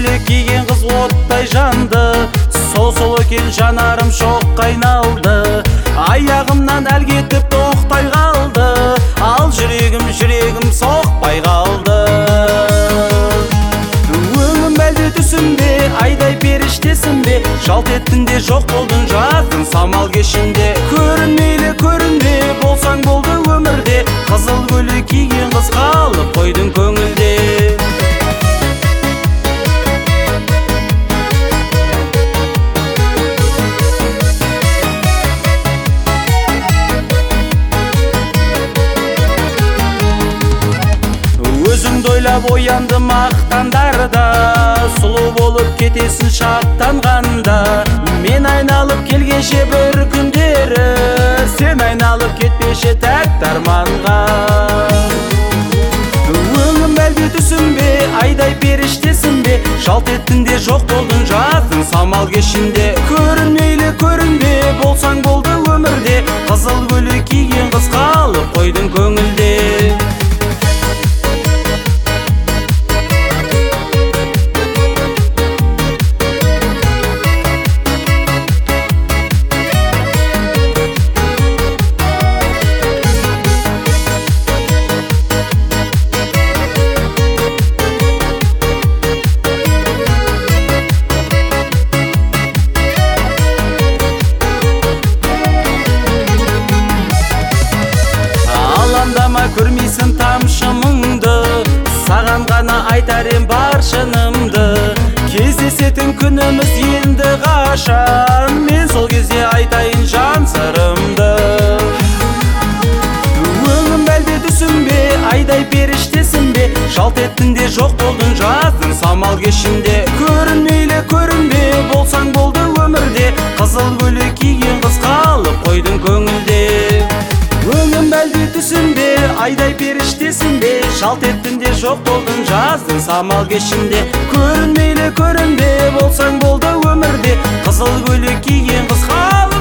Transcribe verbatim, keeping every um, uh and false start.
көйлек кийген кыз оттай жанды, сол-сол экен жанарым шоққа айналды. Аяғымнан әл кетіп тоқтай қалды, ал жүрегім жүрегім соқпай қалды. Өңім бәлді түсімде, айдай періштесің бе, жалт еттінде жоқ болдың жаздың самал кешінде. Көрінмейлі көрінбе, болсаң болды өмірде, қызыл көйлек киген қыз қалып қойдың көңілде. Өзіңді ойлап ояндым ақтандарда, сұлу болып кетесің шаттанғанда. Мен айналып келгенше бір күндері, сен айналып кетпеші тәтті арманға. Өңім әлде түсінбе, айдай періштесің бе, жалт еттінде жоқ болдың жаздың самал кешінде. Көрінмейлі көрінбе, болсаң болды өмірде, қызыл көйлек киген қыз қалып қойдың көңілде. Көрмейсің тамшы мұңды, саған ғана айтар ем бар шынымды. Кездесетін күніміз енді қашан, мен сол кезде айтайын жан сырымды. Өңім әлде түсінбе, айдай періштесің бе, жалт еттінде жоқ болдың жаздың самал кешінде. Көрінмейлі көрінбе, болсаң болды өмірде, қызыл көйлек киген қыз қалып қойдың көңілде. Өңім бәлді түсінбе, айдай періштесің бе, жалт еттінде жоқ болдың жаздың самал кешінде. Көрінмейлі көрінбе, болсаң болды өмірде, қызыл көйлек киген қыз қалып